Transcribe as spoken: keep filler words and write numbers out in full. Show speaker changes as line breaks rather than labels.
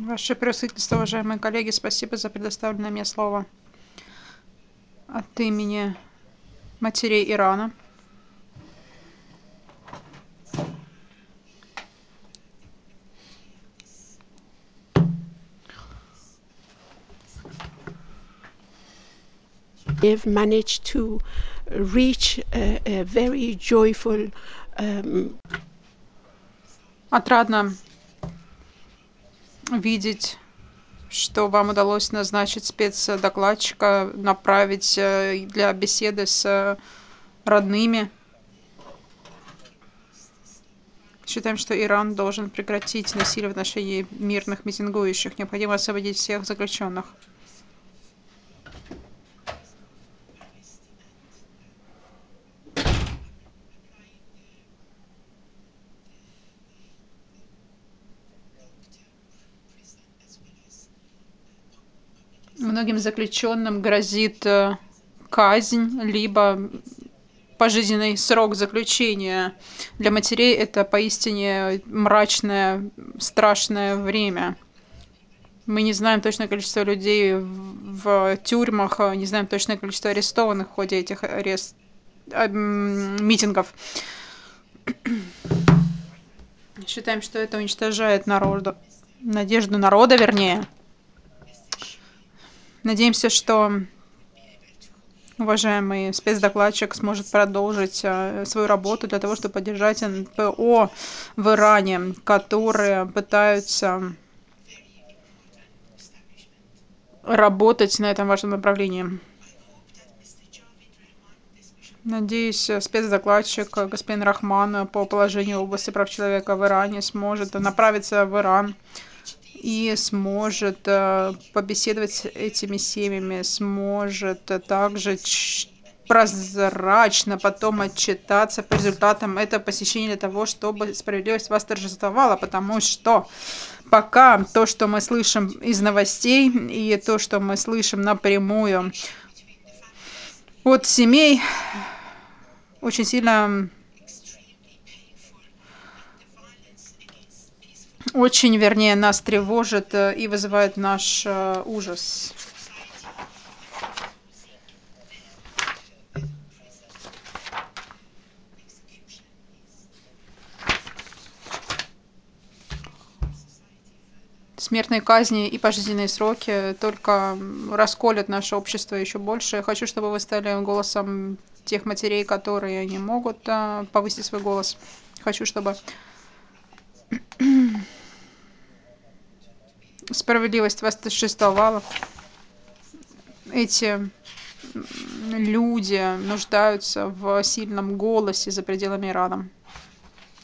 Ваше превосходительство, уважаемые коллеги, спасибо за предоставленное мне слово от имени матерей Ирана.
They've managed to reach a, a very joyful um...
Отрадно видеть, что вам удалось назначить спецдокладчика, направить для беседы с родными. Считаем, что Иран должен прекратить насилие в отношении мирных митингующих. Необходимо освободить всех заключенных. Многим заключенным грозит казнь, либо пожизненный срок заключения. Для матерей это поистине мрачное, страшное время. Мы не знаем точное количество людей в тюрьмах, не знаем точное количество арестованных в ходе этих арест... митингов. Считаем, что это уничтожает народу, надежду народа, вернее. Надеемся, что уважаемый спецдокладчик сможет продолжить свою работу для того, чтобы поддержать эн пэ о в Иране, которые пытаются работать на этом важном направлении. Надеюсь, спецдокладчик господин Рахман по положению в области прав человека в Иране сможет направиться в Иран и сможет побеседовать с этими семьями, сможет также прозрачно потом отчитаться по результатам этого посещения для того, чтобы справедливость восторжествовала, потому что пока то, что мы слышим из новостей и то, что мы слышим напрямую от семей, очень сильно, очень, вернее, нас тревожит и вызывает наш ужас. Смертные казни и пожизненные сроки только расколят наше общество еще больше. Я хочу, чтобы вы стали голосом тех матерей, которые не могут повысить свой голос. Хочу, чтобы справедливость восторжествовала. Эти люди нуждаются в сильном голосе за пределами Ирана.